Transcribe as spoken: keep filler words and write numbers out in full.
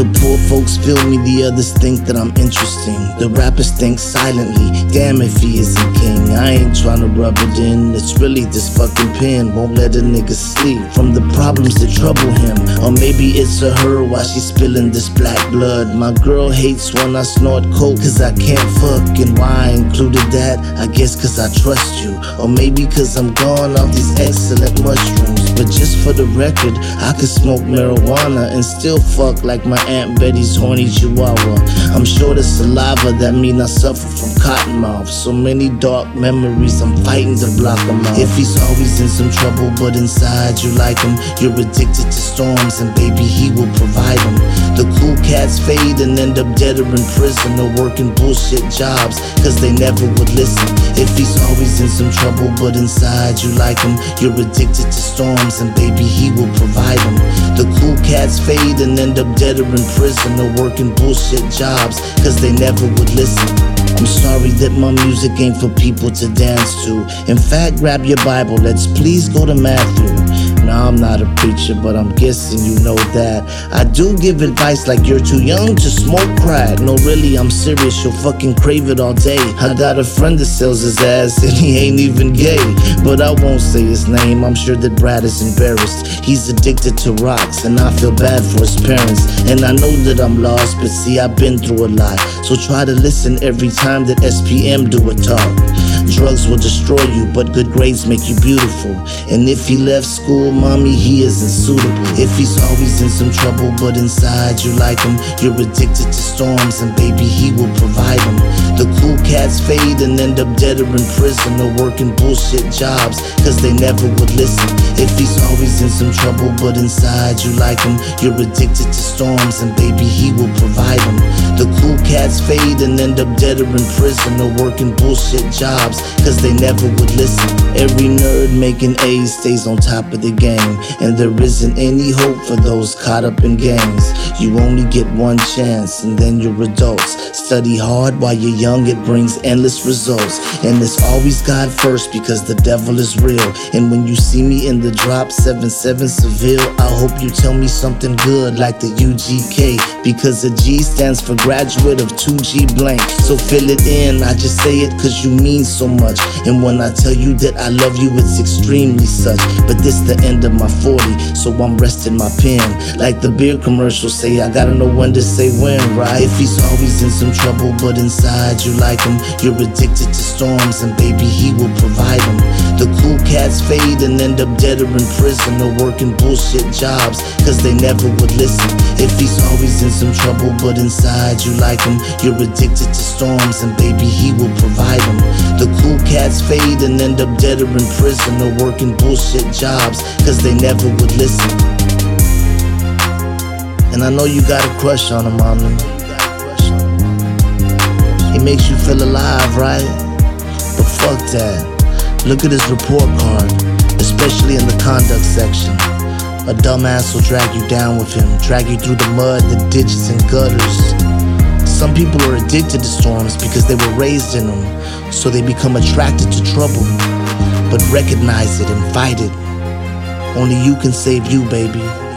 The poor folks feel me, the others think that I'm interesting. The rappers think silently, damn if he isn't king. I ain't tryna rub it in, it's really this fucking pen won't let a nigga sleep from the problems that trouble him. Or maybe it's a her while she's spilling this black blood. My girl hates when I snort coke cause I can't fuck. And why I included that? I guess cause I trust you. Or maybe cause I'm gone off these excellent mushrooms. But just for the record, I could smoke marijuana and still fuck like my Aunt Betty's horny chihuahua. I'm short of saliva, that mean I suffer from cotton mouth. So many dark memories, I'm fighting to block them out. If he's always in some trouble, but inside you like him, you're addicted to storms, and baby he will provide them. The cool cats fade and end up dead or in prison, or working bullshit jobs, cause they never would listen. If he's always in some trouble, but inside you like him, you're addicted to storms, and baby he will provide them. The cool cats fade and end up dead or in prison, or working bullshit jobs, cause they never would listen. I'm sorry that my music ain't for people to dance to. In fact, grab your Bible, let's please go to Matthew. Now I'm not a preacher, but I'm guessing you know that I do give advice like you're too young to smoke crack. No really, I'm serious, you'll fucking crave it all day. I got a friend that sells his ass and he ain't even gay, but I won't say his name, I'm sure that Brad is embarrassed. He's addicted to rocks and I feel bad for his parents. And I know that I'm lost, but see I've been through a lot, so try to listen every time that S P M do a talk. Drugs will destroy you, but good grades make you beautiful. And if he left school, mommy, he isn't suitable. If he's always in some trouble, but inside you like him, you're addicted to storms, and baby he will provide them. The cool cats fade and end up dead or in prison, or working bullshit jobs, cause they never would listen. If he's always in some trouble, but inside you like him, you're addicted to storms, and baby he will provide them. The cool cats fade and end up dead or in prison, or working bullshit jobs, cause they never would listen. Every nerd making A's stays on top of the game, and there isn't any hope for those caught up in gangs. You only get one chance and then you're adults. Study hard while you're young, it brings endless results. And it's always God first because the devil is real. And when you see me in the drop seven seven Seville, I hope you tell me something good like the U G K, because a G stands for graduate of two G blank. So fill it in, I just say it cause you mean so much. And when I tell you that I love you, it's extremely such. But this the end of my forty, so I'm resting my pen. Like the beer commercials say, I gotta know when to say when, right? If he's always in some trouble, but inside you like him, you're addicted to storms, and baby he will provide them. The cool cats fade and end up dead or in prison, or working bullshit jobs, cause they never would listen. If he's always in some trouble, but inside you like him, you're addicted to storms, and baby he will provide them. The cool cats fade and end up dead or in prison, or working bullshit jobs, cause they never would listen. And I know you got a crush on him, mama. He makes you feel alive, right? But fuck that. Look at his report card, especially in the conduct section. A dumbass will drag you down with him, drag you through the mud, the ditches and gutters. Some people are addicted to storms because they were raised in them, so they become attracted to trouble. But recognize it and fight it. Only you can save you, baby.